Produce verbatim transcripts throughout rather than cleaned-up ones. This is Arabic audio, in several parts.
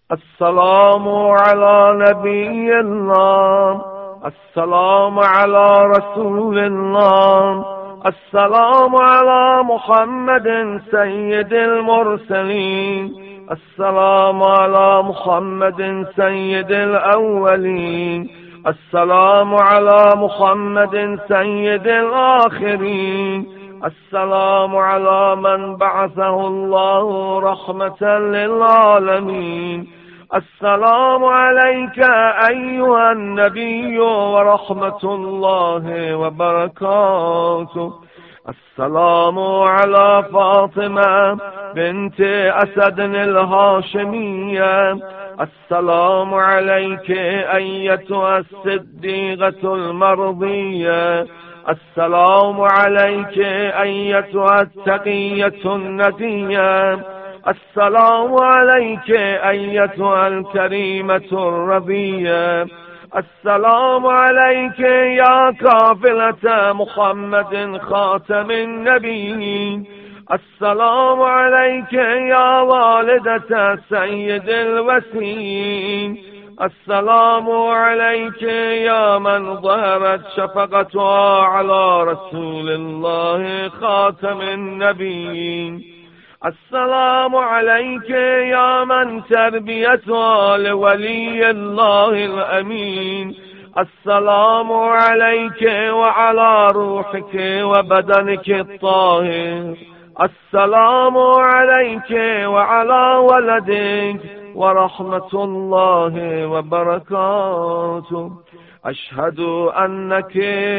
السلام على نبي الله، السلام على رسول الله، السلام على محمد سيد المرسلين، السلام على محمد سيد الأولين، السلام على محمد سيد الآخرين، السلام على من بعثه الله رحمة للعالمين. السلام عليك أيها النبي ورحمة الله وبركاته. السلام على فاطمة بنت أسد الهاشمية، السلام عليك أيتها الصديقة المرضية، السلام عليك أيتها التقية الندية، السلام عليك أيتها الكريمة الرضية، السلام عليك يا كافلة محمد خاتم النبيين، السلام عليك يا والدة سيد الوسيم، السلام عليك يا من ظهرت شفقتها على رسول الله خاتم النبيين، السلام عليك يا من تربيتها لولي الله الأمين، السلام عليك وعلى روحك وبدنك الطاهر، السلام عليك وعلى ولدك ورحمة الله وبركاته. أشهد أنك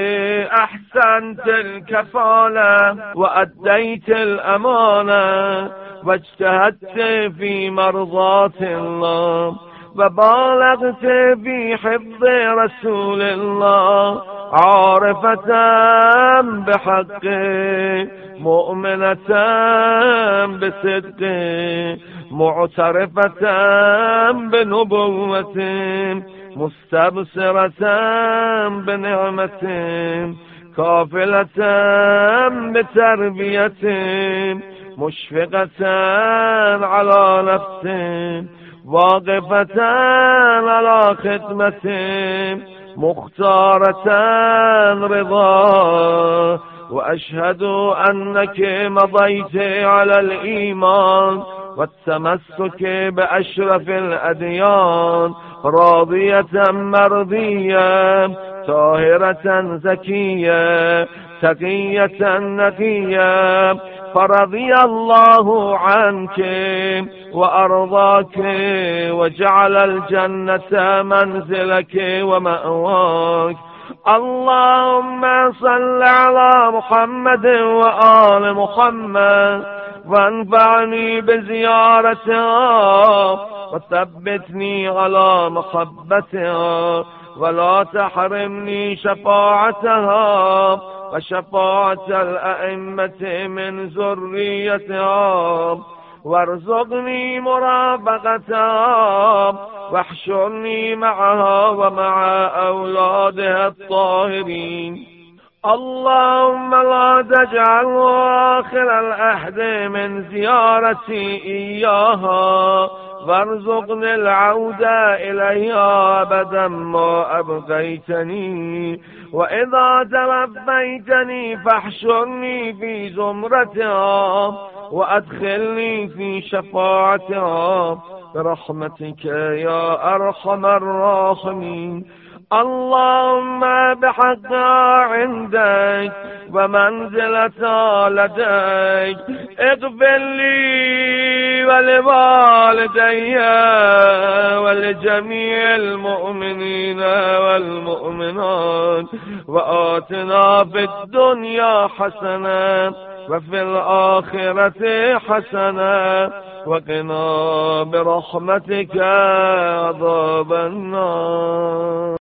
أحسنت الكفالة وأديت الأمانة واجتهدت في مرضاة الله وبالغت في حفظ رسول الله، عارفة بحقه مؤمنة بصدقه معترفة بنبوته مستبصرة بنعمته كافلة بتربيته مشفقة على نفسه واقفة على خدمته مختارة رضاه. وأشهد أنك مضيت على الإيمان والتمسك بأشرف الأديان راضية مرضية طاهرة زكية تقية نقية، فرضي الله عنك وأرضاك وجعل الجنة منزلك ومأواك. اللهم صل على محمد وآل محمد وانفعني بزيارتها وثبتني على محبتها ولا تحرمني شفاعتها وشفاعة الأئمة من ذريتها، وارزقني مرافقتها واحشرني معها ومع أولادها الطاهرين. اللهم لا تجعل آخر العهد من زيارتي إياها وارزقني العودة إليها أبدا ما أبقيتني، وإذا توفيتني فاحشرني في زمرتها وأدخلني في شفاعتها برحمتك يا أرحم الراحمين. اللهم بحقها عندك ومنزلتها لديك اغفر لي ولوالدي ولجميع المؤمنين والمؤمنات، وآتنا في الدنيا حسنة وفي الآخرة حسنة وقنا برحمتك عذاب النار.